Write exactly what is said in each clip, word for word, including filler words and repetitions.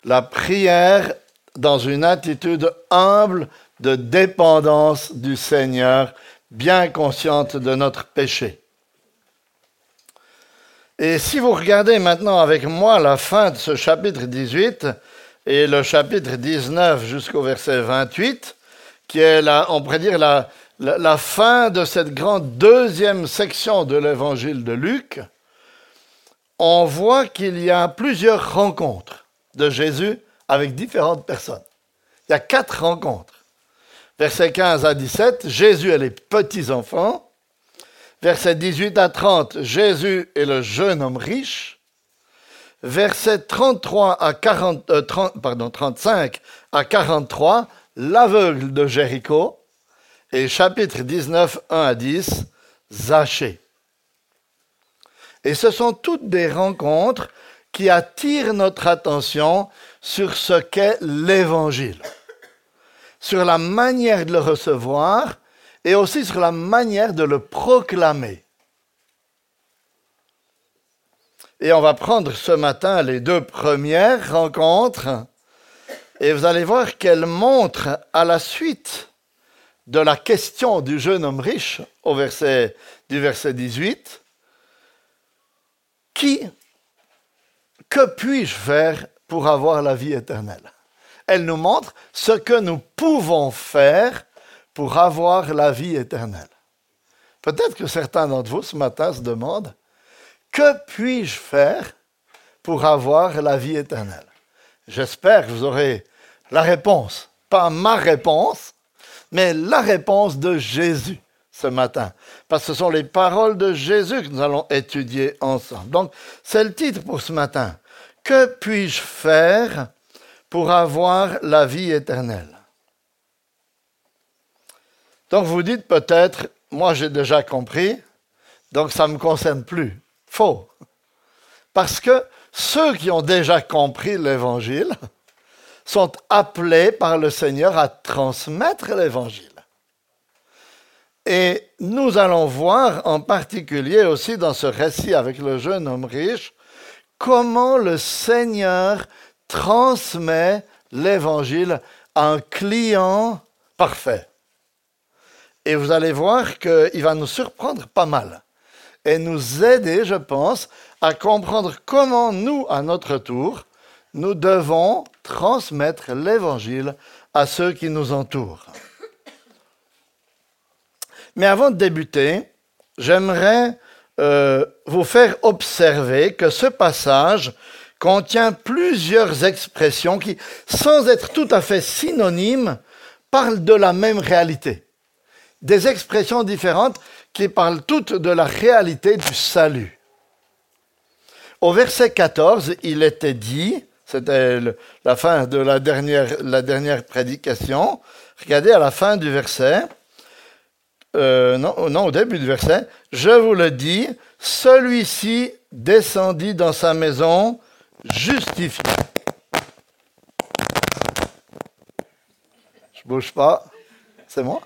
la prière dans une attitude humble de dépendance du Seigneur, bien consciente de notre péché. Et si vous regardez maintenant avec moi la fin de ce chapitre dix-huit et le chapitre dix-neuf jusqu'au verset vingt-huit, qui est, la, on pourrait dire, la, la, la fin de cette grande deuxième section de l'évangile de Luc, on voit qu'il y a plusieurs rencontres de Jésus avec différentes personnes. Il y a quatre rencontres. Versets quinze à dix-sept, Jésus et les petits-enfants. Versets dix-huit à trente, Jésus et le jeune homme riche. Versets trente-trois à quarante, euh, trente, pardon, trente-cinq à quarante-trois, l'aveugle de Jéricho. Et chapitre dix-neuf, un à dix, Zachée. Et ce sont toutes des rencontres qui attirent notre attention sur ce qu'est l'Évangile, sur la manière de le recevoir et aussi sur la manière de le proclamer. Et on va prendre ce matin les deux premières rencontres et vous allez voir qu'elles montrent à la suite de la question du jeune homme riche au verset, du verset dix-huit, qui, que puis-je faire pour avoir la vie éternelle? Elle nous montre ce que nous pouvons faire pour avoir la vie éternelle. Peut-être que certains d'entre vous ce matin se demandent, que puis-je faire pour avoir la vie éternelle? J'espère que vous aurez la réponse, pas ma réponse, mais la réponse de Jésus ce matin. Parce que ce sont les paroles de Jésus que nous allons étudier ensemble. Donc, c'est le titre pour ce matin. Que puis-je faire pour avoir la vie éternelle? Donc, vous dites peut-être, moi j'ai déjà compris, donc ça ne me concerne plus. Faux. Parce que ceux qui ont déjà compris l'Évangile sont appelés par le Seigneur à transmettre l'Évangile. Et nous allons voir en particulier aussi dans ce récit avec le jeune homme riche, comment le Seigneur transmet l'Évangile à un client parfait. Et vous allez voir qu'il va nous surprendre pas mal et nous aider, je pense, à comprendre comment nous, à notre tour, nous devons transmettre l'Évangile à ceux qui nous entourent. Mais avant de débuter, j'aimerais euh, vous faire observer que ce passage contient plusieurs expressions qui, sans être tout à fait synonymes, parlent de la même réalité. Des expressions différentes qui parlent toutes de la réalité du salut. Au verset quatorze, il était dit, c'était le, la fin de la dernière, la dernière prédication, regardez à la fin du verset, euh, non, non, au début du verset, « Je vous le dis, celui-ci descendit dans sa maison justifié. » Je ne bouge pas, c'est moi?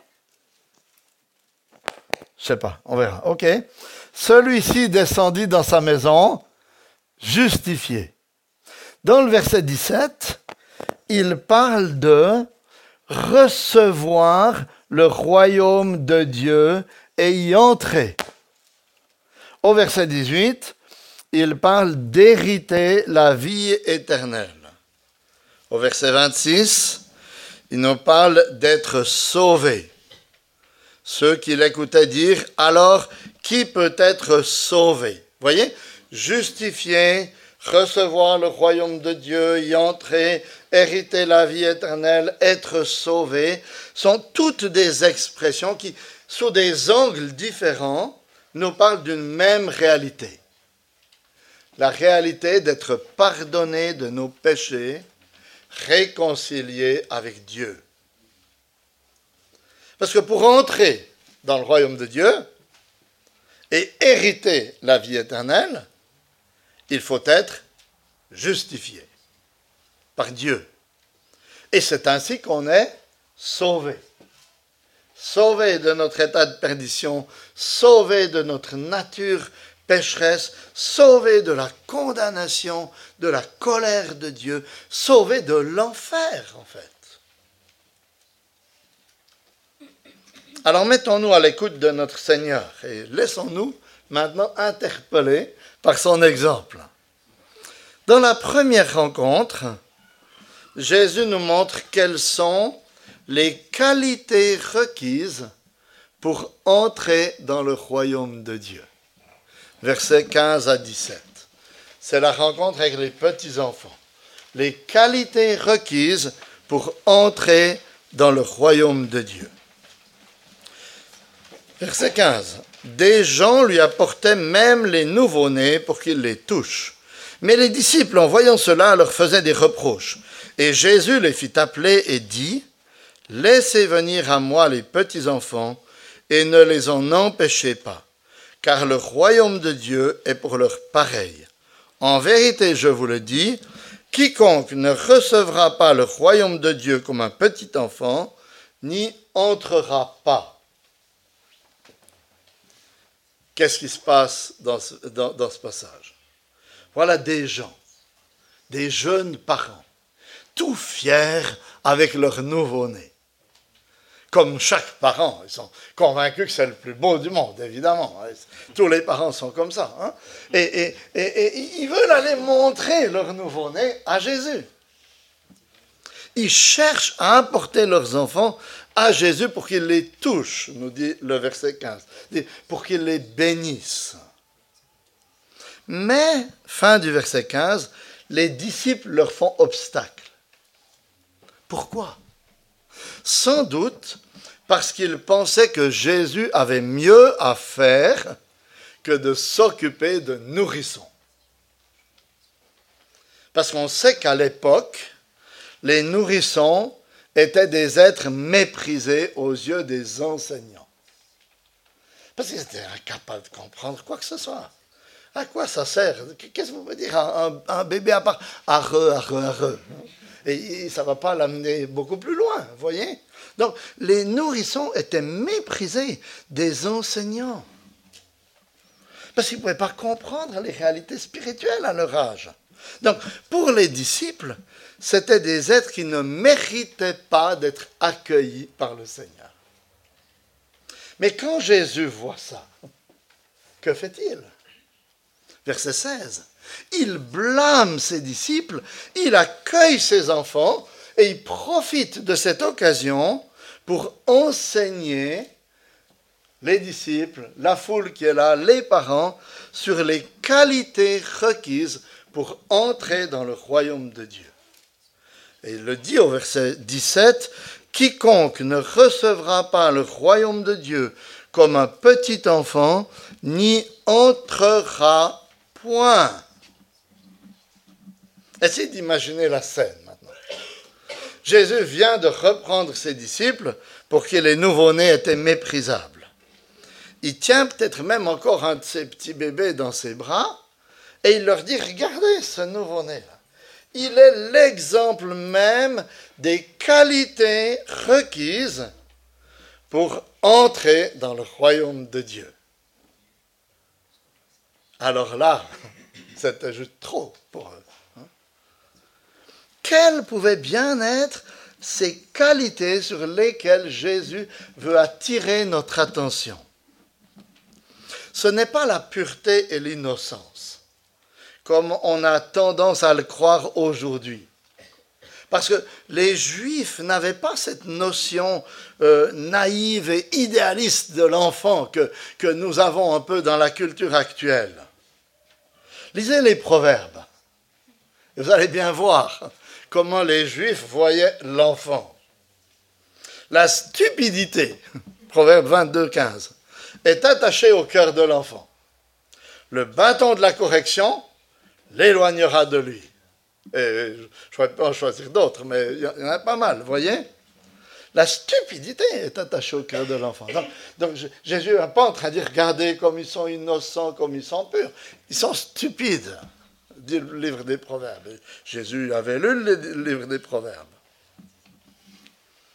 Je ne sais pas, on verra. OK. Celui-ci descendit dans sa maison justifié. Dans le verset dix-sept, il parle de recevoir le royaume de Dieu et y entrer. Au verset dix-huit, il parle d'hériter la vie éternelle. Au verset vingt-six, il nous parle d'être sauvé. Ceux qui l'écoutaient dire, alors, qui peut être sauvé? Voyez, justifié, recevoir le royaume de Dieu, y entrer, hériter la vie éternelle, être sauvé, sont toutes des expressions qui, sous des angles différents, nous parlent d'une même réalité. La réalité d'être pardonné de nos péchés, réconcilié avec Dieu. Parce que pour entrer dans le royaume de Dieu et hériter la vie éternelle, il faut être justifié par Dieu. Et c'est ainsi qu'on est sauvé. Sauvé de notre état de perdition, sauvé de notre nature pécheresse, sauvés de la condamnation, de la colère de Dieu, sauvés de l'enfer, en fait. Alors mettons-nous à l'écoute de notre Seigneur et laissons-nous maintenant interpeller par son exemple. Dans la première rencontre, Jésus nous montre quelles sont les qualités requises pour entrer dans le royaume de Dieu. Versets quinze à dix-sept. C'est la rencontre avec les petits-enfants. Les qualités requises pour entrer dans le royaume de Dieu. Verset quinze. Des gens lui apportaient même les nouveau-nés pour qu'ils les touchent. Mais les disciples, en voyant cela, leur faisaient des reproches. Et Jésus les fit appeler et dit, « Laissez venir à moi les petits-enfants et ne les en empêchez pas, car le royaume de Dieu est pour leurs pareils. En vérité, je vous le dis, quiconque ne recevra pas le royaume de Dieu comme un petit enfant, n'y entrera pas. » Qu'est-ce qui se passe dans ce, dans, dans ce passage? Voilà des gens, des jeunes parents, tout fiers avec leur nouveau-né. Comme chaque parent, ils sont convaincus que c'est le plus beau du monde, évidemment. Tous les parents sont comme ça. Hein? Et, et, et, et ils veulent aller montrer leur nouveau-né à Jésus. Ils cherchent à apporter leurs enfants à Jésus pour qu'il les touche, nous dit le verset quinze, pour qu'il les bénisse. Mais, fin du verset quinze, les disciples leur font obstacle. Pourquoi? Sans doute parce qu'ils pensaient que Jésus avait mieux à faire que de s'occuper de nourrissons. Parce qu'on sait qu'à l'époque, les nourrissons étaient des êtres méprisés aux yeux des enseignants. Parce qu'ils étaient incapables de comprendre quoi que ce soit. À quoi ça sert? Qu'est-ce que vous voulez dire un, un, un bébé à part? Arreux, arreux, arreux. Et ça ne va pas l'amener beaucoup plus loin, vous voyez? Donc, les nourrissons étaient méprisés des enseignants. Parce qu'ils ne pouvaient pas comprendre les réalités spirituelles à leur âge. Donc, pour les disciples, c'était des êtres qui ne méritaient pas d'être accueillis par le Seigneur. Mais quand Jésus voit ça, que fait-il? Verset seize. Il blâme ses disciples, il accueille ses enfants et il profite de cette occasion pour enseigner les disciples, la foule qui est là, les parents, sur les qualités requises pour entrer dans le royaume de Dieu. Et il le dit au verset dix-sept, « Quiconque ne recevra pas le royaume de Dieu comme un petit enfant, n'y entrera point. » Essayez d'imaginer la scène maintenant. Jésus vient de reprendre ses disciples pour qui les nouveau-nés étaient méprisables. Il tient peut-être même encore un de ses petits bébés dans ses bras et il leur dit, regardez ce nouveau-né-là. Il est l'exemple même des qualités requises pour entrer dans le royaume de Dieu. Alors là, c'était juste trop pour eux. Quelles pouvaient bien être ces qualités sur lesquelles Jésus veut attirer notre attention? Ce n'est pas la pureté et l'innocence, comme on a tendance à le croire aujourd'hui. Parce que les Juifs n'avaient pas cette notion euh, naïve et idéaliste de l'enfant que, que nous avons un peu dans la culture actuelle. Lisez les Proverbes, et vous allez bien voir comment les Juifs voyaient l'enfant. La stupidité, Proverbe vingt-deux, quinze, est attachée au cœur de l'enfant. Le bâton de la correction l'éloignera de lui. Et je ne pourrais pas en choisir d'autres, mais il y en a pas mal, vous voyez? La stupidité est attachée au cœur de l'enfant. Donc, donc Jésus n'est pas en train de dire, regardez comme ils sont innocents, comme ils sont purs. Ils sont stupides, dit le livre des Proverbes. Jésus avait lu le livre des Proverbes.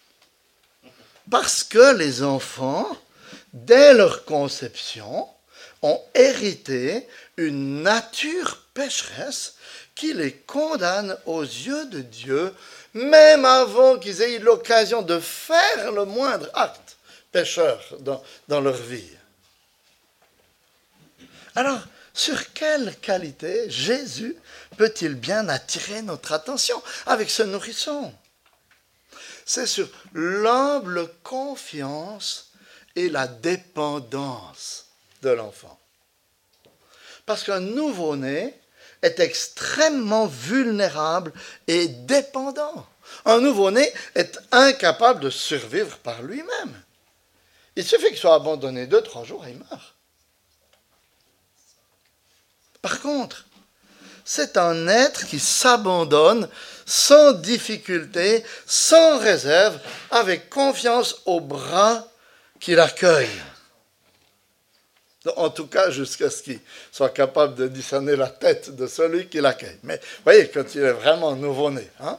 Parce que les enfants, dès leur conception, ont hérité une nature pécheresse qui les condamne aux yeux de Dieu, même avant qu'ils aient eu l'occasion de faire le moindre acte pécheur dans, dans leur vie. Alors, sur quelle qualité Jésus peut-il bien attirer notre attention avec ce nourrisson? C'est sur l'humble confiance et la dépendance de l'enfant. Parce qu'un nouveau-né est extrêmement vulnérable et dépendant. Un nouveau-né est incapable de survivre par lui-même. Il suffit qu'il soit abandonné deux, trois jours et il meurt. Par contre, c'est un être qui s'abandonne sans difficulté, sans réserve, avec confiance aux bras qui l'accueillent. En tout cas, jusqu'à ce qu'il soit capable de discerner la tête de celui qui l'accueille. Mais vous voyez, quand il est vraiment nouveau-né. Hein?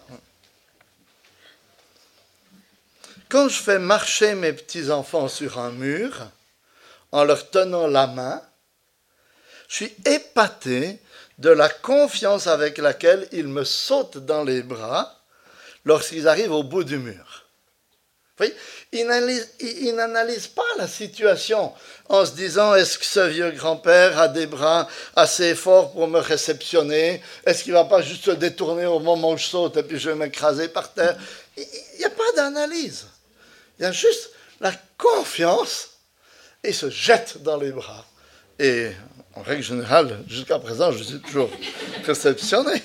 Quand je fais marcher mes petits-enfants sur un mur, en leur tenant la main, je suis épaté de la confiance avec laquelle ils me sautent dans les bras lorsqu'ils arrivent au bout du mur. Vous voyez, ils n'analysent, ils n'analysent pas la situation en se disant « Est-ce que ce vieux grand-père a des bras assez forts pour me réceptionner? Est-ce qu'il ne va pas juste se détourner au moment où je saute et puis je vais m'écraser par terre ?» Il n'y a pas d'analyse. Il y a juste la confiance et ils se jettent dans les bras. Et en règle générale, jusqu'à présent, je suis toujours réceptionné.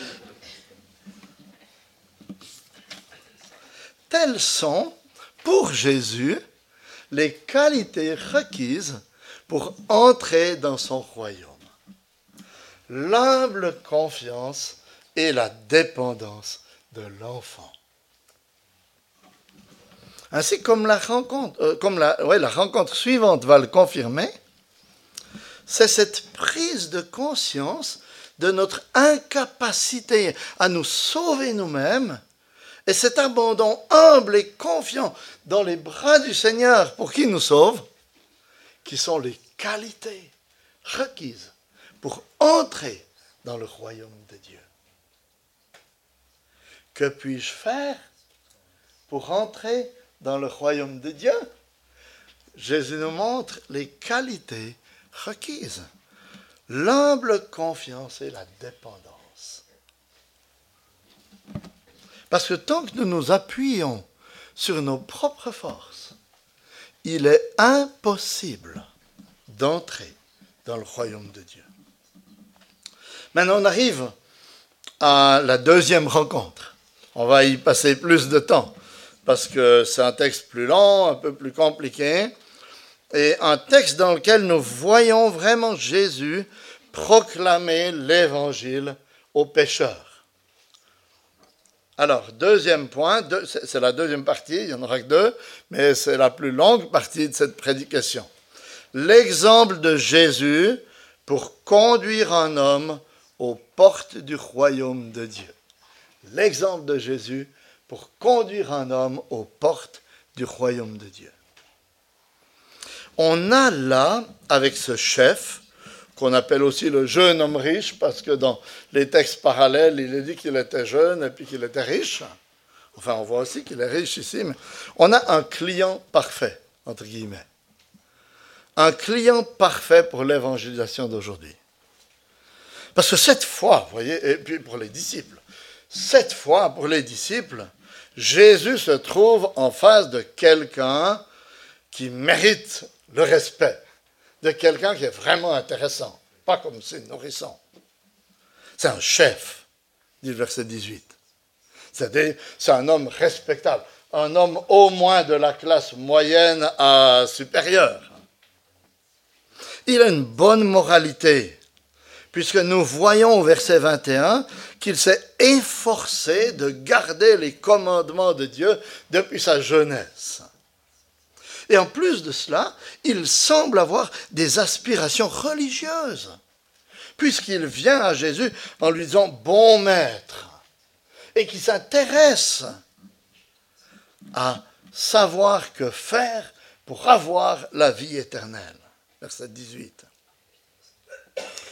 Telles sont, pour Jésus, les qualités requises pour entrer dans son royaume. L'humble confiance et la dépendance de l'enfant. Ainsi, comme la rencontre, euh, comme la, ouais, la rencontre suivante va le confirmer, c'est cette prise de conscience de notre incapacité à nous sauver nous-mêmes et cet abandon humble et confiant dans les bras du Seigneur pour qu'il nous sauve, qui sont les qualités requises pour entrer dans le royaume de Dieu. Que puis-je faire pour entrer dans le royaume de Dieu? Jésus nous montre les qualités requises. L'humble confiance et la dépendance. Parce que tant que nous nous appuyons sur nos propres forces, il est impossible d'entrer dans le royaume de Dieu. Maintenant, on arrive à la deuxième rencontre. On va y passer plus de temps, parce que c'est un texte plus long, un peu plus compliqué, et un texte dans lequel nous voyons vraiment Jésus proclamer l'évangile aux pécheurs. Alors, deuxième point, deux, c'est la deuxième partie, il n'y en aura que deux, mais c'est la plus longue partie de cette prédication. L'exemple de Jésus pour conduire un homme aux portes du royaume de Dieu. L'exemple de Jésus pour conduire un homme aux portes du royaume de Dieu. On a là, avec ce chef, qu'on appelle aussi le jeune homme riche, parce que dans les textes parallèles, il est dit qu'il était jeune et puis qu'il était riche. Enfin, on voit aussi qu'il est riche ici, mais on a un client parfait, entre guillemets. Un client parfait pour l'évangélisation d'aujourd'hui. Parce que cette fois, vous voyez, et puis pour les disciples, cette fois, pour les disciples, Jésus se trouve en face de quelqu'un qui mérite le respect, de quelqu'un qui est vraiment intéressant, pas comme c'est nourrissant. C'est un chef, dit le verset dix-huit. C'est, c'est un homme respectable, un homme au moins de la classe moyenne à supérieure. Il a une bonne moralité, puisque nous voyons au verset vingt et un qu'il s'est efforcé de garder les commandements de Dieu depuis sa jeunesse. Et en plus de cela, il semble avoir des aspirations religieuses, puisqu'il vient à Jésus en lui disant « bon maître », et qui s'intéresse à savoir que faire pour avoir la vie éternelle. Verset dix-huit.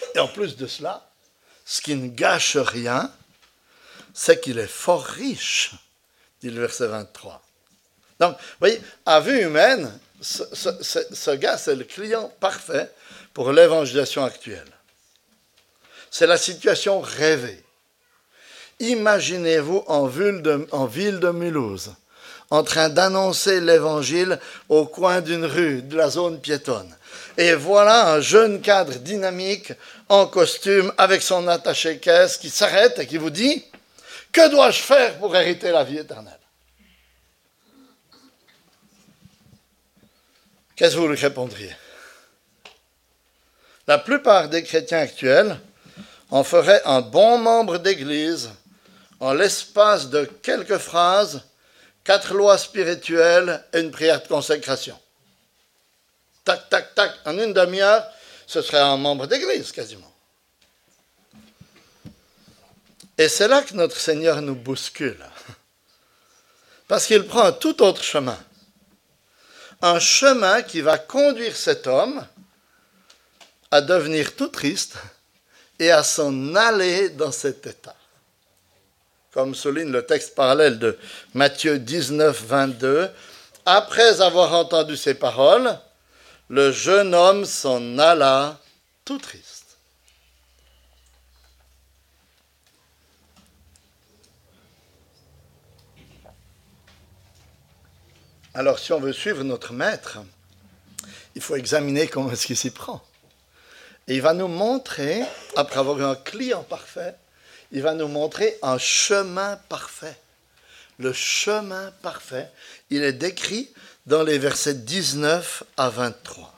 Et en plus de cela, ce qui ne gâche rien, c'est qu'il est fort riche, dit le verset vingt-trois. Donc, vous voyez, à vue humaine, ce, ce, ce, ce gars, c'est le client parfait pour l'évangélisation actuelle. C'est la situation rêvée. Imaginez-vous en ville de, en ville de Mulhouse, en train d'annoncer l'évangile au coin d'une rue de la zone piétonne. Et voilà un jeune cadre dynamique, en costume, avec son attaché-caisse, qui s'arrête et qui vous dit « Que dois-je faire pour hériter la vie éternelle ?» Qu'est-ce que vous lui répondriez? La plupart des chrétiens actuels en feraient un bon membre d'église en l'espace de quelques phrases, quatre lois spirituelles et une prière de consécration. Tac, tac, tac, en une demi-heure, ce serait un membre d'église quasiment. Et c'est là que notre Seigneur nous bouscule. Parce qu'il prend un tout autre chemin. Un chemin qui va conduire cet homme à devenir tout triste et à s'en aller dans cet état. Comme souligne le texte parallèle de Matthieu dix-neuf, vingt-deux, après avoir entendu ces paroles, le jeune homme s'en alla tout triste. Alors, si on veut suivre notre maître, il faut examiner comment est-ce qu'il s'y prend. Et il va nous montrer, après avoir eu un client parfait, il va nous montrer un chemin parfait. Le chemin parfait, il est décrit dans les versets dix-neuf à vingt-trois.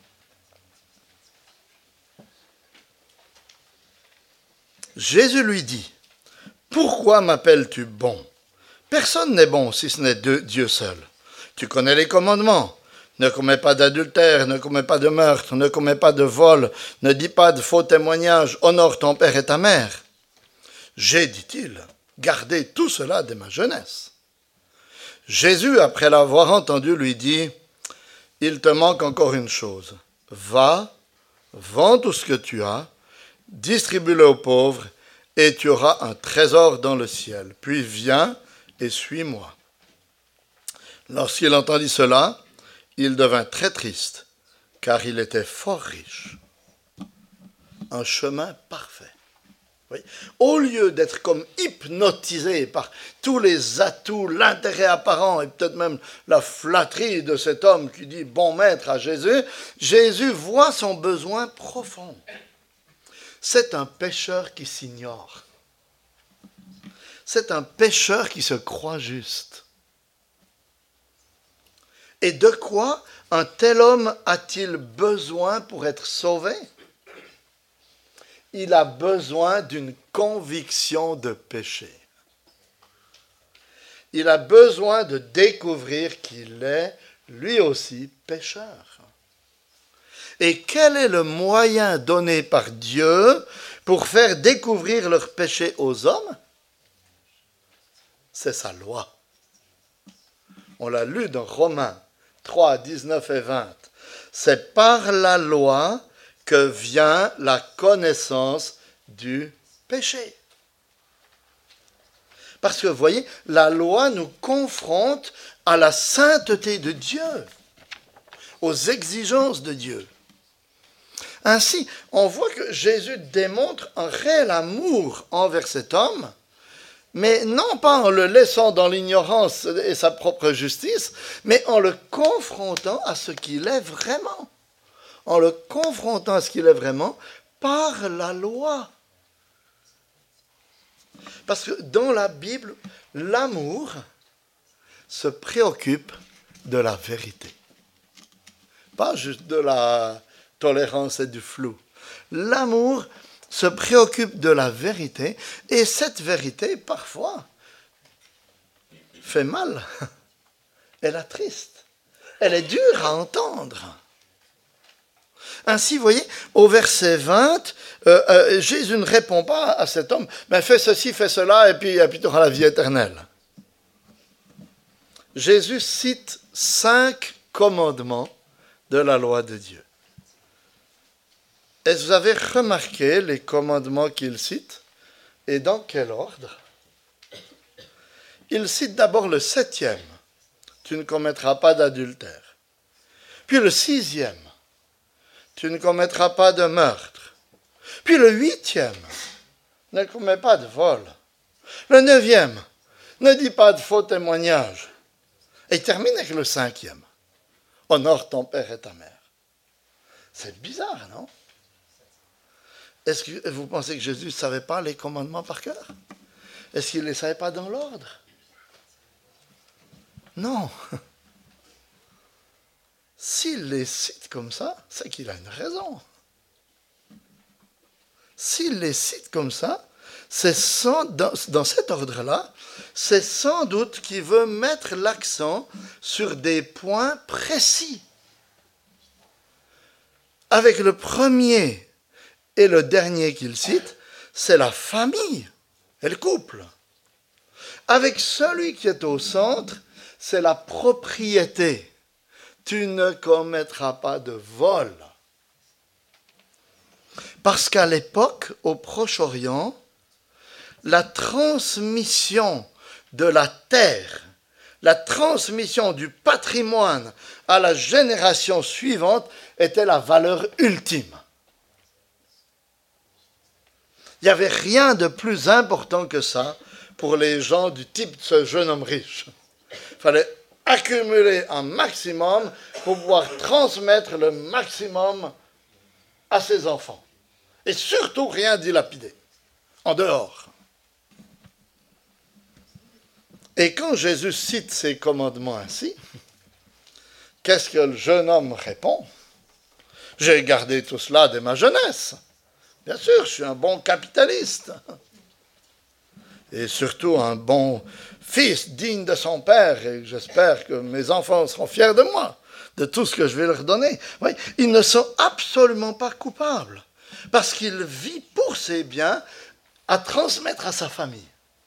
Jésus lui dit, « Pourquoi m'appelles-tu bon? Personne n'est bon si ce n'est Dieu seul. Tu connais les commandements. Ne commets pas d'adultère, ne commets pas de meurtre, ne commets pas de vol, ne dis pas de faux témoignages, honore ton père et ta mère. J'ai, dit-il, gardé tout cela dès ma jeunesse. » Jésus, après l'avoir entendu, lui dit, « Il te manque encore une chose. Va, vends tout ce que tu as, distribue-le aux pauvres, et tu auras un trésor dans le ciel. Puis viens et suis-moi. » Lorsqu'il entendit cela, il devint très triste, car il était fort riche. Un chemin parfait. Oui. Au lieu d'être comme hypnotisé par tous les atouts, l'intérêt apparent et peut-être même la flatterie de cet homme qui dit « bon maître » à Jésus, Jésus voit son besoin profond. C'est un pécheur qui s'ignore. C'est un pécheur qui se croit juste. Et de quoi un tel homme a-t-il besoin pour être sauvé? Il a besoin d'une conviction de péché. Il a besoin de découvrir qu'il est, lui aussi, pécheur. Et quel est le moyen donné par Dieu pour faire découvrir leur péché aux hommes? C'est sa loi. On l'a lu dans Romains trois, dix-neuf et vingt. C'est par la loi que vient la connaissance du péché. Parce que, vous voyez, la loi nous confronte à la sainteté de Dieu, aux exigences de Dieu. Ainsi, on voit que Jésus démontre un réel amour envers cet homme, mais non pas en le laissant dans l'ignorance et sa propre justice, mais en le confrontant à ce qu'il est vraiment. En le confrontant à ce qu'il est vraiment par la loi. Parce que dans la Bible, l'amour se préoccupe de la vérité. Pas juste de la tolérance et du flou. L'amour se préoccupe de la vérité, et cette vérité, parfois, fait mal. Elle est triste. Elle est dure à entendre. Ainsi, vous voyez, au verset vingt, euh, euh, Jésus ne répond pas à cet homme, mais fais ceci, fais cela, et puis, et puis tu auras la vie éternelle. Jésus cite cinq commandements de la loi de Dieu. Est-ce que vous avez remarqué les commandements qu'il cite et dans quel ordre? Il cite d'abord le septième, tu ne commettras pas d'adultère. Puis le sixième, tu ne commettras pas de meurtre. Puis le huitième, ne commets pas de vol. Le neuvième, ne dis pas de faux témoignages. Et il termine avec le cinquième, honore ton père et ta mère. C'est bizarre, non? Est-ce que vous pensez que Jésus ne savait pas les commandements par cœur? Est-ce qu'il ne les savait pas dans l'ordre? Non. S'il les cite comme ça, c'est qu'il a une raison. S'il les cite comme ça, c'est sans, dans, dans cet ordre-là, c'est sans doute qu'il veut mettre l'accent sur des points précis. Avec le premier et le dernier qu'il cite, c'est la famille et le couple. Avec celui qui est au centre, c'est la propriété. Tu ne commettras pas de vol. Parce qu'à l'époque, au Proche-Orient, la transmission de la terre, la transmission du patrimoine à la génération suivante était la valeur ultime. Il n'y avait rien de plus important que ça pour les gens du type de ce jeune homme riche. Il fallait accumuler un maximum pour pouvoir transmettre le maximum à ses enfants. Et surtout rien dilapider, en dehors. Et quand Jésus cite ces commandements ainsi, qu'est-ce que le jeune homme répond? J'ai gardé tout cela dès ma jeunesse. Bien sûr, je suis un bon capitaliste. Et surtout un bon fils digne de son père. Et j'espère que mes enfants seront fiers de moi, de tout ce que je vais leur donner. Oui, ils ne sont absolument pas coupables. Parce qu'il vit pour ses biens à transmettre à sa famille.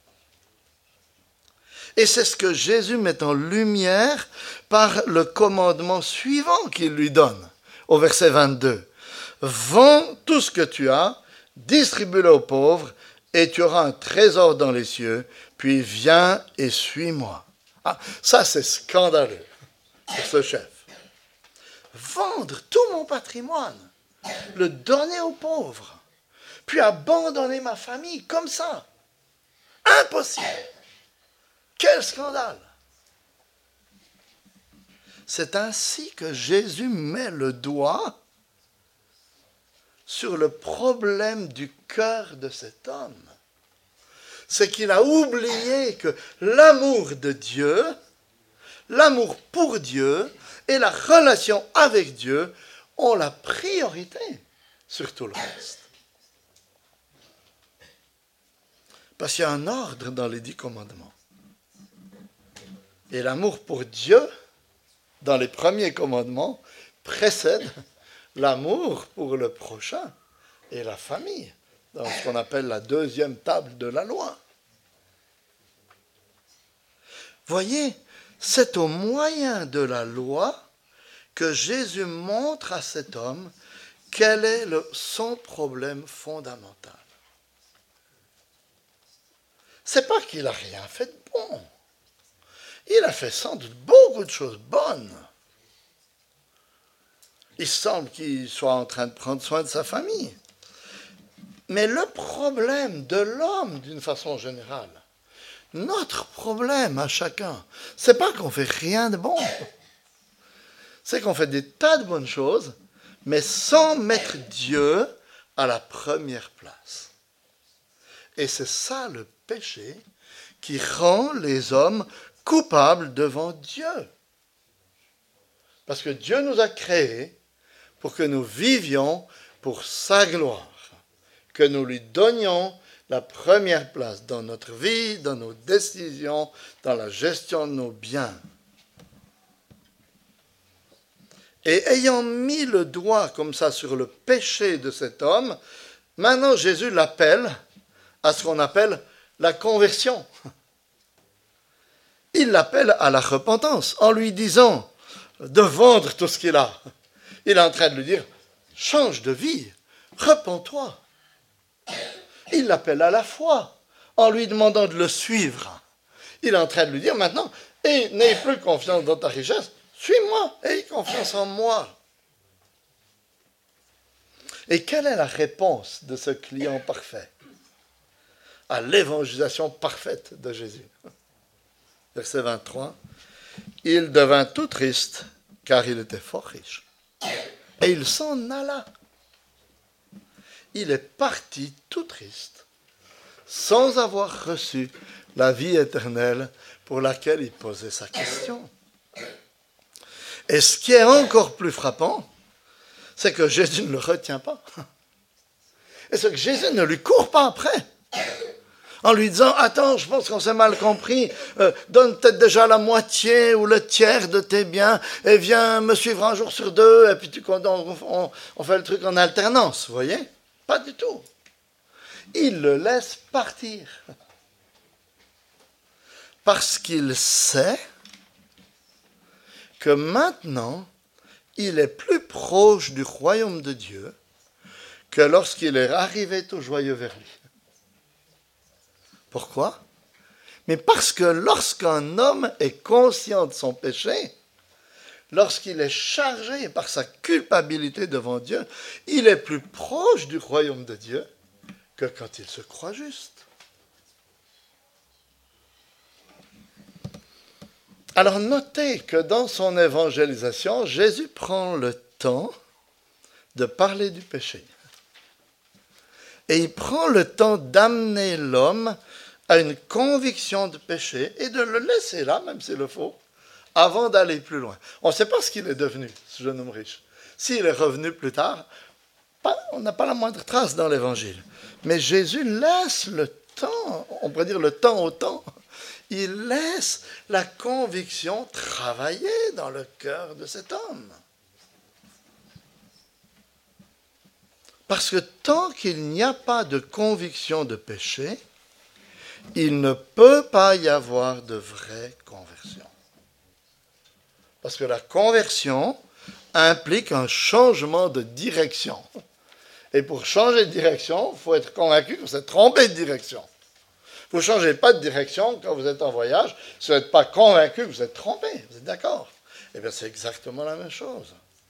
Et c'est ce que Jésus met en lumière par le commandement suivant qu'il lui donne, au verset vingt-deux. Vends tout ce que tu as, distribue-le aux pauvres, et tu auras un trésor dans les cieux, puis viens et suis-moi. Ah, ça c'est scandaleux pour ce chef. Vendre tout mon patrimoine, le donner aux pauvres, puis abandonner ma famille comme ça. Impossible. Quel scandale! C'est ainsi que Jésus met le doigt sur le problème du cœur de cet homme. C'est qu'il a oublié que l'amour de Dieu, l'amour pour Dieu et la relation avec Dieu ont la priorité sur tout le reste. Parce qu'il y a un ordre dans les dix commandements. Et l'amour pour Dieu, dans les premiers commandements, précède l'amour pour le prochain et la famille, dans ce qu'on appelle la deuxième table de la loi. Voyez, c'est au moyen de la loi que Jésus montre à cet homme quel est le, son problème fondamental. C'est pas qu'il n'a rien fait de bon. Il a fait sans doute beaucoup de choses bonnes. Il semble qu'il soit en train de prendre soin de sa famille. Mais le problème de l'homme, d'une façon générale, notre problème à chacun, c'est pas qu'on fait rien de bon. C'est qu'on fait des tas de bonnes choses, mais sans mettre Dieu à la première place. Et c'est ça le péché qui rend les hommes coupables devant Dieu. Parce que Dieu nous a créés pour que nous vivions pour sa gloire, que nous lui donnions la première place dans notre vie, dans nos décisions, dans la gestion de nos biens. Et ayant mis le doigt comme ça sur le péché de cet homme, maintenant Jésus l'appelle à ce qu'on appelle la conversion. Il l'appelle à la repentance en lui disant de vendre tout ce qu'il a. Il est en train de lui dire, change de vie, Repens-toi. Il l'appelle à la foi en lui demandant de le suivre. Il est en train de lui dire maintenant, et n'aie plus confiance dans ta richesse, suis-moi, aie confiance en moi. Et quelle est la réponse de ce client parfait à l'évangélisation parfaite de Jésus? Verset vingt-trois. Il devint tout triste, car il était fort riche. Et il s'en alla. Il est parti tout triste, sans avoir reçu la vie éternelle pour laquelle il posait sa question. Et ce qui est encore plus frappant, c'est que Jésus ne le retient pas. Et c'est que Jésus ne lui court pas après, en lui disant « Attends, je pense qu'on s'est mal compris, euh, donne peut-être déjà la moitié ou le tiers de tes biens et viens me suivre un jour sur deux, et puis tu, on, on, on fait le truc en alternance. » Vous voyez? Pas du tout. Il le laisse partir. Parce qu'il sait que maintenant, il est plus proche du royaume de Dieu que lorsqu'il est arrivé tout joyeux vers lui. Pourquoi? Mais parce que lorsqu'un homme est conscient de son péché, lorsqu'il est chargé par sa culpabilité devant Dieu, il est plus proche du royaume de Dieu que quand il se croit juste. Alors notez que dans son évangélisation, Jésus prend le temps de parler du péché. Et il prend le temps d'amener l'homme à une conviction de péché et de le laisser là, même s'il le faut, avant d'aller plus loin. On ne sait pas ce qu'il est devenu, ce jeune homme riche. S'il est revenu plus tard, pas, on n'a pas la moindre trace dans l'Évangile. Mais Jésus laisse le temps, on pourrait dire le temps au temps, il laisse la conviction travailler dans le cœur de cet homme. Parce que tant qu'il n'y a pas de conviction de péché, il ne peut pas y avoir de vraie conversion. Parce que la conversion implique un changement de direction. Et pour changer de direction, il faut être convaincu que vous êtes trompé de direction. Vous ne changez pas de direction quand vous êtes en voyage si vous n'êtes pas convaincu que vous êtes trompé. Vous êtes d'accord? Eh bien, c'est exactement la même chose.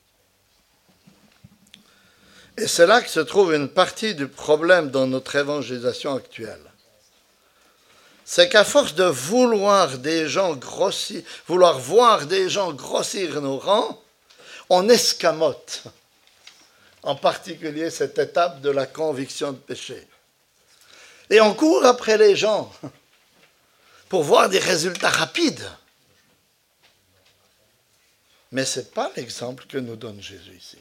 Et c'est là que se trouve une partie du problème dans notre évangélisation actuelle. C'est qu'à force de vouloir des gens grossir, vouloir voir des gens grossir nos rangs, on escamote, en particulier cette étape de la conviction de péché. Et on court après les gens pour voir des résultats rapides. Mais ce n'est pas l'exemple que nous donne Jésus ici.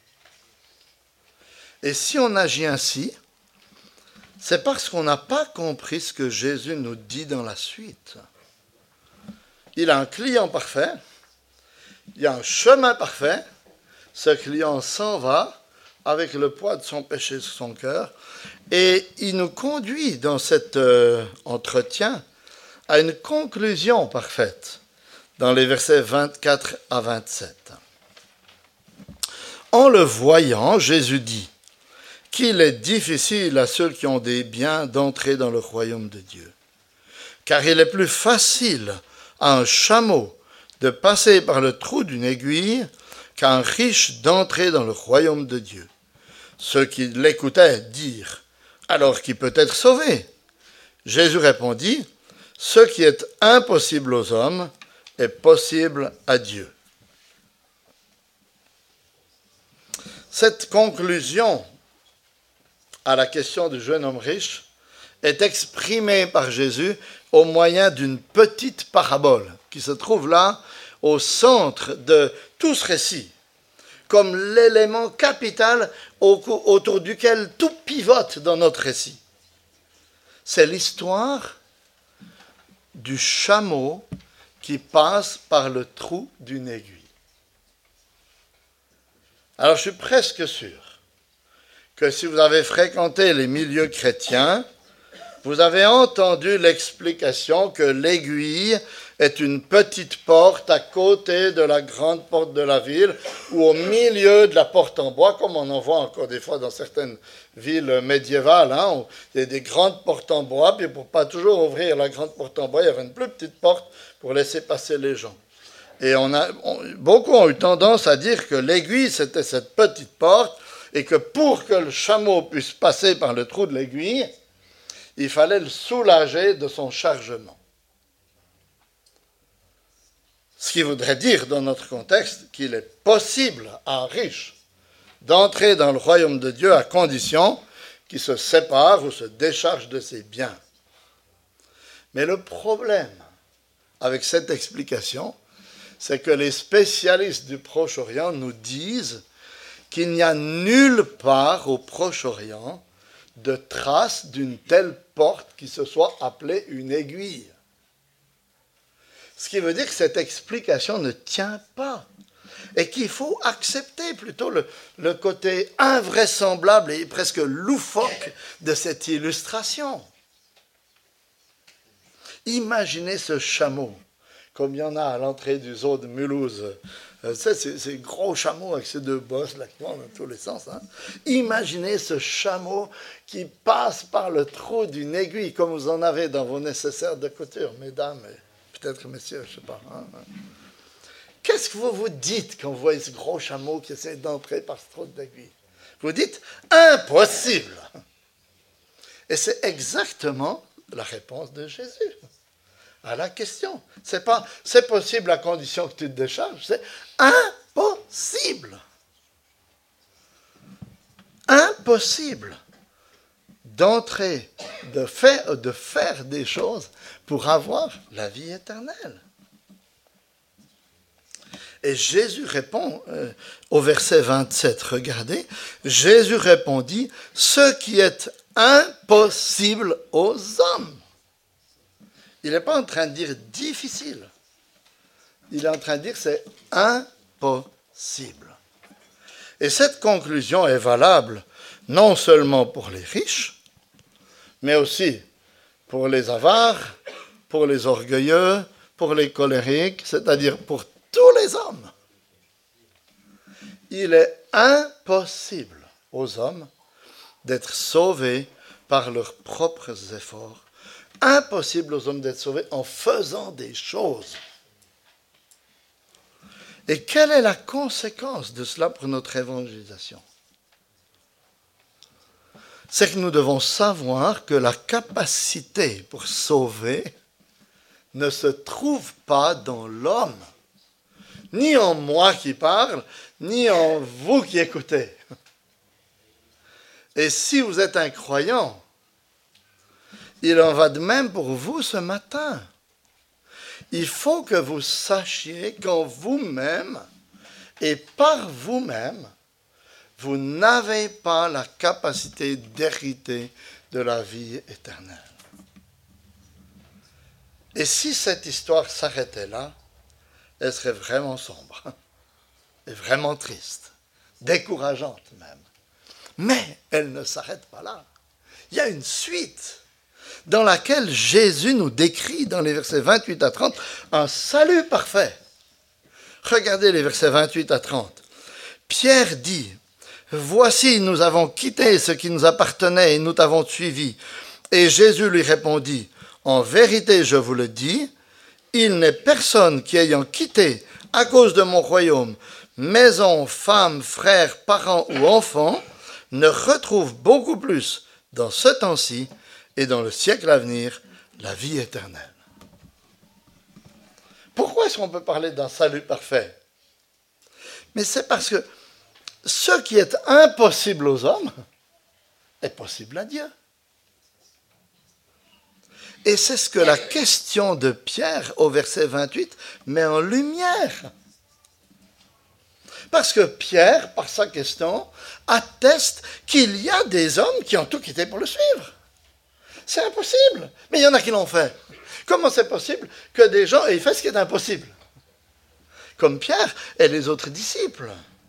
Et si on agit ainsi, c'est parce qu'on n'a pas compris ce que Jésus nous dit dans la suite. Il a un client parfait, il y a un chemin parfait, ce client s'en va avec le poids de son péché sur son cœur, et il nous conduit dans cet euh, entretien à une conclusion parfaite, dans les versets vingt-quatre à vingt-sept. En le voyant, Jésus dit qu'il est difficile à ceux qui ont des biens d'entrer dans le royaume de Dieu. Car il est plus facile à un chameau de passer par le trou d'une aiguille qu'à un riche d'entrer dans le royaume de Dieu. Ceux qui l'écoutaient dirent, alors qui peut être sauvé? Jésus répondit, ce qui est impossible aux hommes est possible à Dieu. Cette conclusion à la question du jeune homme riche est exprimée par Jésus au moyen d'une petite parabole qui se trouve là au centre de tout ce récit, comme l'élément capital autour duquel tout pivote dans notre récit. C'est l'histoire du chameau qui passe par le trou d'une aiguille. Alors je suis presque sûr que si vous avez fréquenté les milieux chrétiens, vous avez entendu l'explication que l'aiguille est une petite porte à côté de la grande porte de la ville ou au milieu de la porte en bois, comme on en voit encore des fois dans certaines villes médiévales. Hein, où il y a des grandes portes en bois, puis pour pas toujours ouvrir la grande porte en bois, il y avait une plus petite porte pour laisser passer les gens. Et on a, on, beaucoup ont eu tendance à dire que l'aiguille, c'était cette petite porte, et que pour que le chameau puisse passer par le trou de l'aiguille, il fallait le soulager de son chargement. Ce qui voudrait dire, dans notre contexte, qu'il est possible à un riche d'entrer dans le royaume de Dieu à condition qu'il se sépare ou se décharge de ses biens. Mais le problème avec cette explication, c'est que les spécialistes du Proche-Orient nous disent qu'il n'y a nulle part au Proche-Orient de traces d'une telle porte qui se soit appelée une aiguille. Ce qui veut dire que cette explication ne tient pas et qu'il faut accepter plutôt le, le côté invraisemblable et presque loufoque de cette illustration. Imaginez ce chameau, comme il y en a à l'entrée du zoo de Mulhouse. Euh, c'est ces gros chameaux avec ces deux bosses là, qui vont dans tous les sens. Hein. Imaginez ce chameau qui passe par le trou d'une aiguille, comme vous en avez dans vos nécessaires de couture, mesdames et peut-être messieurs, je ne sais pas. Hein. Qu'est-ce que vous vous dites quand vous voyez ce gros chameau qui essaie d'entrer par ce trou d'aiguille? Vous dites impossible. Et c'est exactement la réponse de Jésus à la question. C'est pas, c'est possible à condition que tu te décharges, c'est impossible. Impossible d'entrer, de faire, de faire des choses pour avoir la vie éternelle. Et Jésus répond euh, au verset vingt-sept, regardez, Jésus répondit, ce qui est impossible aux hommes. Il n'est pas en train de dire difficile. Il est en train de dire c'est impossible. Et cette conclusion est valable non seulement pour les riches, mais aussi pour les avares, pour les orgueilleux, pour les colériques, c'est-à-dire pour tous les hommes. Il est impossible aux hommes d'être sauvés par leurs propres efforts. Impossible aux hommes d'être sauvés en faisant des choses. Et quelle est la conséquence de cela pour notre évangélisation? C'est que nous devons savoir que la capacité pour sauver ne se trouve pas dans l'homme, ni en moi qui parle, ni en vous qui écoutez. Et si vous êtes un croyant, il en va de même pour vous ce matin. Il faut que vous sachiez qu'en vous-même et par vous-même, vous n'avez pas la capacité d'hériter de la vie éternelle. Et si cette histoire s'arrêtait là, elle serait vraiment sombre, et vraiment triste, décourageante même. Mais elle ne s'arrête pas là. Il y a une suite dans laquelle Jésus nous décrit, dans les versets vingt-huit à trente, un salut parfait. Regardez les versets vingt-huit à trente. Pierre dit, « Voici, nous avons quitté ce qui nous appartenait et nous t'avons suivi. » Et Jésus lui répondit, « En vérité, je vous le dis, il n'est personne qui ayant quitté, à cause de mon royaume, maison, femme, frère, parents ou enfants, ne retrouve beaucoup plus dans ce temps-ci et dans le siècle à venir, la vie éternelle. » Pourquoi est-ce qu'on peut parler d'un salut parfait? Mais c'est parce que ce qui est impossible aux hommes est possible à Dieu. Et c'est ce que la question de Pierre au verset vingt-huit met en lumière. Parce que Pierre, par sa question, atteste qu'il y a des hommes qui ont tout quitté pour le suivre. C'est impossible. Mais il y en a qui l'ont fait. Comment c'est possible que des gens aient fait ce qui est impossible? Comme Pierre et les autres disciples.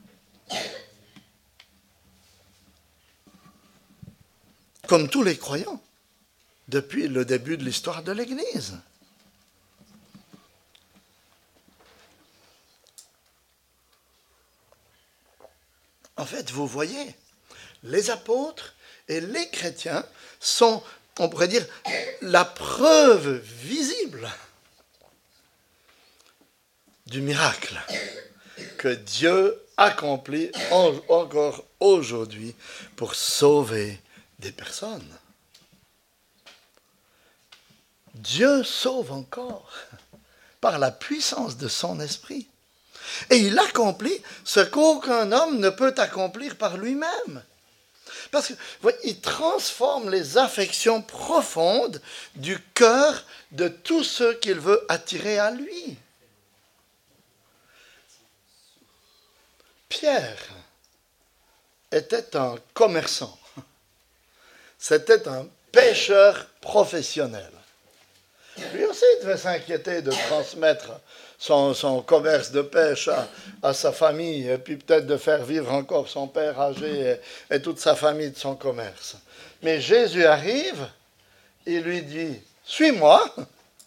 Comme tous les croyants, depuis le début de l'histoire de l'Église. En fait, vous voyez, les apôtres et les chrétiens sont, on pourrait dire, la preuve visible du miracle que Dieu accomplit en, encore aujourd'hui pour sauver des personnes. Dieu sauve encore par la puissance de son esprit. Et il accomplit ce qu'aucun homme ne peut accomplir par lui-même. Parce qu'il transforme les affections profondes du cœur de tous ceux qu'il veut attirer à lui. Pierre était un commerçant. C'était un pêcheur professionnel. Lui aussi devait s'inquiéter de transmettre son, son commerce de pêche à, à sa famille, et puis peut-être de faire vivre encore son père âgé et, et toute sa famille de son commerce. Mais Jésus arrive, il lui dit « Suis-moi »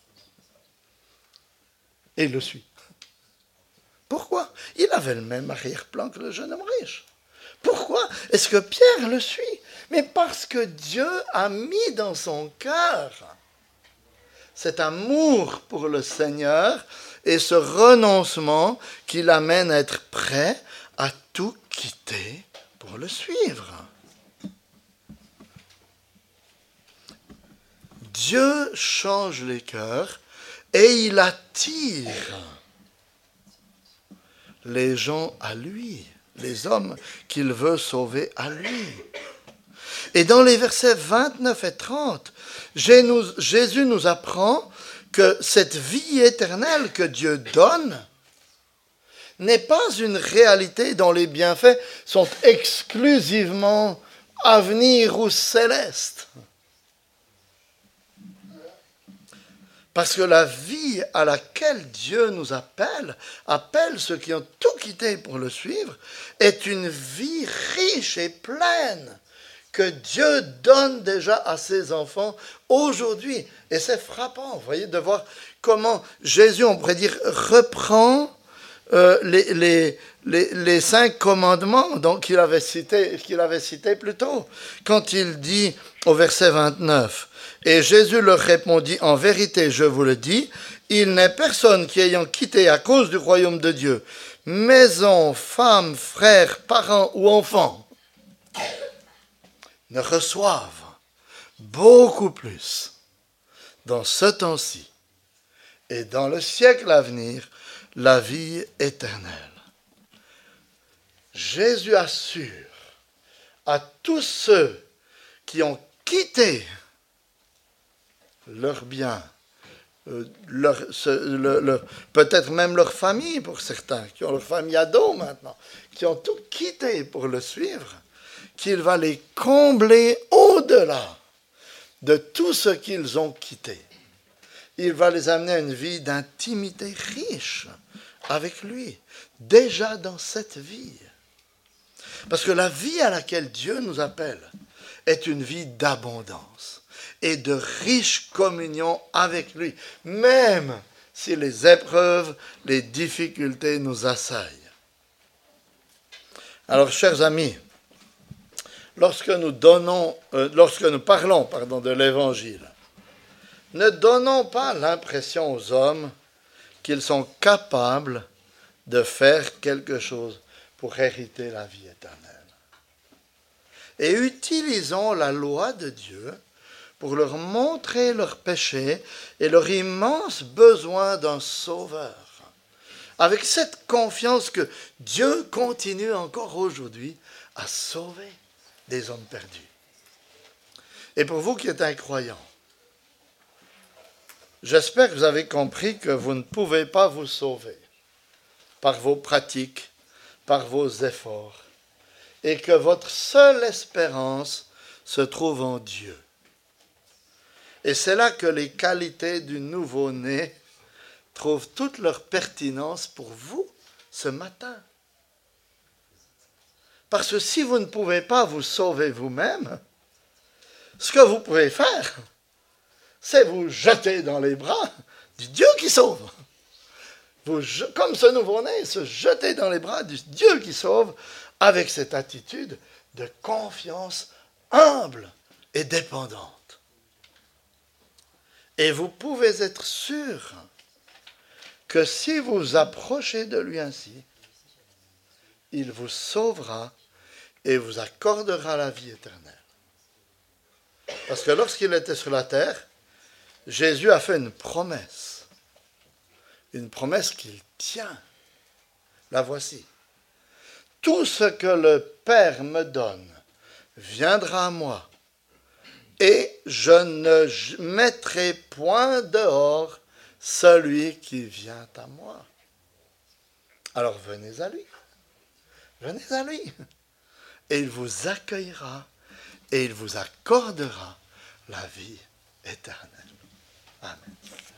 et il le suit. Pourquoi? Il avait le même arrière-plan que le jeune homme riche. Pourquoi est-ce que Pierre le suit? Mais parce que Dieu a mis dans son cœur cet amour pour le Seigneur et ce renoncement qui l'amène à être prêt à tout quitter pour le suivre. Dieu change les cœurs et il attire les gens à lui, les hommes qu'il veut sauver à lui. Et dans les versets vingt-neuf et trente, Jésus nous apprend que cette vie éternelle que Dieu donne n'est pas une réalité dont les bienfaits sont exclusivement à venir ou célestes. Parce que la vie à laquelle Dieu nous appelle, appelle ceux qui ont tout quitté pour le suivre, est une vie riche et pleine que Dieu donne déjà à ses enfants aujourd'hui. Et c'est frappant, vous voyez, de voir comment Jésus, on pourrait dire, reprend euh, les, les, les, les cinq commandements donc, qu'il avait cités qu'il avait cités plus tôt. Quand il dit au verset vingt-neuf, « Et Jésus leur répondit, en vérité, je vous le dis, il n'est personne qui ayant quitté à cause du royaume de Dieu, maison, femme, frère, parents ou enfants, ne reçoivent beaucoup plus dans ce temps-ci et dans le siècle à venir la vie éternelle. » Jésus assure à tous ceux qui ont quitté leurs biens, euh, leur, ce, le, le, peut-être même leur famille pour certains, qui ont leur famille à dos maintenant, qui ont tout quitté pour le suivre, qu'il va les combler au-delà de tout ce qu'ils ont quitté. Il va les amener à une vie d'intimité riche avec lui, déjà dans cette vie. Parce que la vie à laquelle Dieu nous appelle est une vie d'abondance et de riche communion avec lui, même si les épreuves, les difficultés nous assaillent. Alors, chers amis, lorsque nous donnons, euh, lorsque nous parlons, pardon, de l'Évangile, ne donnons pas l'impression aux hommes qu'ils sont capables de faire quelque chose pour hériter la vie éternelle. Et utilisons la loi de Dieu pour leur montrer leur péché et leur immense besoin d'un sauveur. Avec cette confiance que Dieu continue encore aujourd'hui à sauver des hommes perdus. Et pour vous qui êtes incroyants, j'espère que vous avez compris que vous ne pouvez pas vous sauver par vos pratiques, par vos efforts, et que votre seule espérance se trouve en Dieu. Et c'est là que les qualités du nouveau-né trouvent toute leur pertinence pour vous ce matin. Parce que si vous ne pouvez pas vous sauver vous-même, ce que vous pouvez faire, c'est vous jeter dans les bras du Dieu qui sauve. Vous, comme ce nouveau-né, se jeter dans les bras du Dieu qui sauve avec cette attitude de confiance humble et dépendante. Et vous pouvez être sûr que si vous vous approchez de lui ainsi, il vous sauvera et vous accordera la vie éternelle. Parce que lorsqu'il était sur la terre, Jésus a fait une promesse. Une promesse qu'il tient. La voici. Tout ce que le Père me donne viendra à moi, et je ne mettrai point dehors celui qui vient à moi. Alors venez à lui. Venez à lui. Et il vous accueillera et il vous accordera la vie éternelle. Amen.